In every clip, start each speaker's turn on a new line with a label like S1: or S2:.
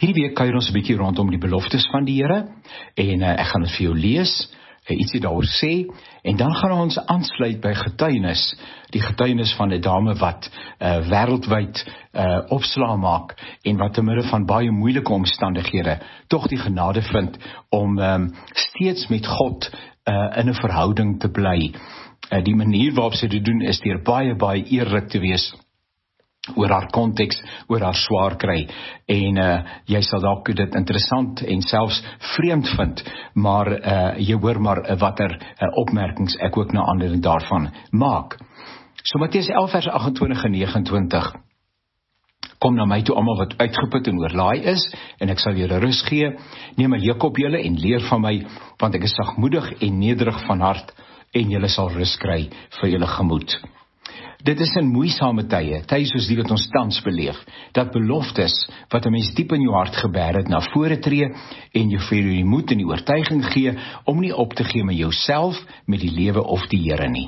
S1: Hierdie week kuier ons 'n bietjie rondom die beloftes van die Here en ek gaan dit vir jou lees, ietsie daaroor sê en dan gaan ons aansluit by getuienis, die getuienis van 'n dame wat wêreldwyd opslaa maak en wat te midde van baie moeilike omstandighede tog die genade vind om steeds met God in 'n verhouding te bly. Die manier waarop sy dit doen is deur baie eerlik te wees oor haar konteks, oor haar swaar kry en jy sal dalk dit interessant en selfs vreemd vind, maar jy hoor maar watter opmerkings ek ook na aanleiding daarvan maak. So Matteus 11 vers 28 en 29 kom na my toe almal wat uitgeput en oorlaai is en ek sal julle rus gee. Neem my juk op julle en leer van my, want ek is sagmoedig en nederig van hart en julle sal rus kry vir julle gemoed. Dit is in moeisame tye soos die wat ons tans beleef, dat beloftes wat 'n mens diep in jou hart gebêr het na vore tree en jou vir die moed en die oortuiging gee om nie op te gee met jouself, met die lewe of die Here nie.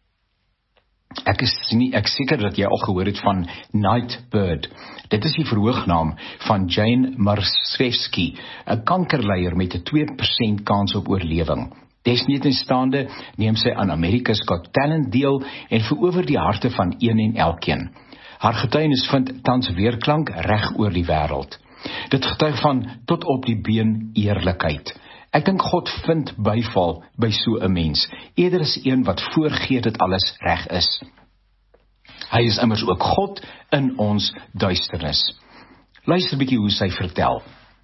S1: Ek seker dat jy al gehoor het van Nightbird. Dit is die verhoognaam van Jane Marczewski, 'n kankerleier met 'n 2% kans op oorlewing. Desnietenstaande neem sy aan America's Got Talent deel en verower die harte van een en elkeen. Haar getuienis vind tans weerklank reg oor die wêreld. Dit getuig van tot op die been eerlikheid. Ek dink God vind byval by so 'n mens, eerder as een wat voorgee dat alles reg is. Hy is immers ook God in ons duisternis. Luister bietjie hoe sy vertel.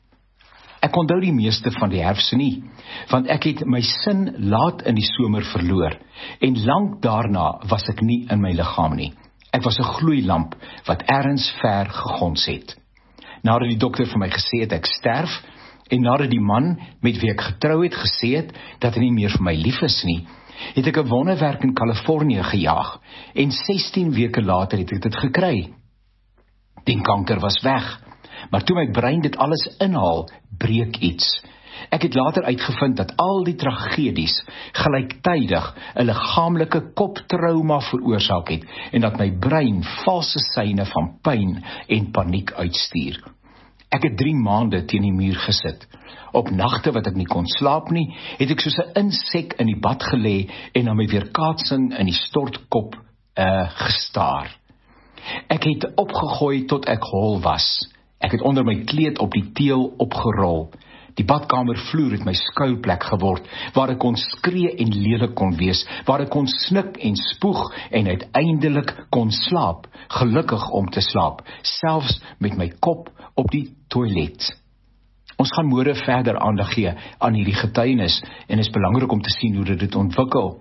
S1: Ek onthou die meeste van die herfs nie, want ek het my sin laat in die somer verloor, en lank daarna was ek nie in my liggaam nie. Ek was 'n gloeilamp wat ergens ver gegons het. Nadat die dokter vir my gesê het ek sterf, en nadat die man met wie ek getrou het gesê het dat hy nie meer vir my lief is nie, het ek 'n wonderwerk in Kalifornië gejaag, en 16 weke later het ek dit gekry. Die kanker was weg. Maar toe my brein dit alles inhaal, breek iets. Ek het later uitgevind dat al die tragedies gelyktydig 'n liggaamlike koptrauma veroorsaak het en dat my brein valse seine van pyn en paniek uitstuur. Ek het 3 maande teen die muur gesit. Op nagte wat ek nie kon slaap nie, het ek soos 'n insek in die bad gelê en na my weerkaatsing in die stortkop gestaar. Ek het opgegooi tot ek hol was. Ek het onder my kleed op die teel opgerol. Die badkamervloer het my skuilplek geword, waar ek kon skree en lelik kon wees, waar ek kon snik en spoeg en uiteindelik kon slaap, gelukkig om te slaap, selfs met my kop op die toilet. Ons gaan môre verder aandag gee aan hierdie getuienis en is belangrik om te sien hoe dit ontwikkel.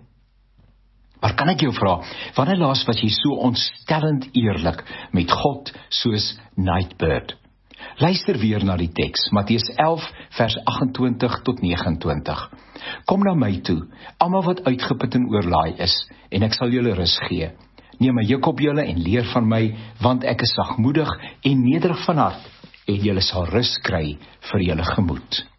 S1: Maar kan ek jou vra, wanneer laas was jy so ontstellend eerlik met God soos Nightbird? Luister weer na die teks, Matteus 11 vers 28 tot 29. Kom na my toe, almal wat uitgeput en oorlaai is, en ek sal julle rus gee. Neem my juk op julle en leer van my, want ek is sagmoedig en nederig van hart, en julle sal rus kry vir julle gemoed.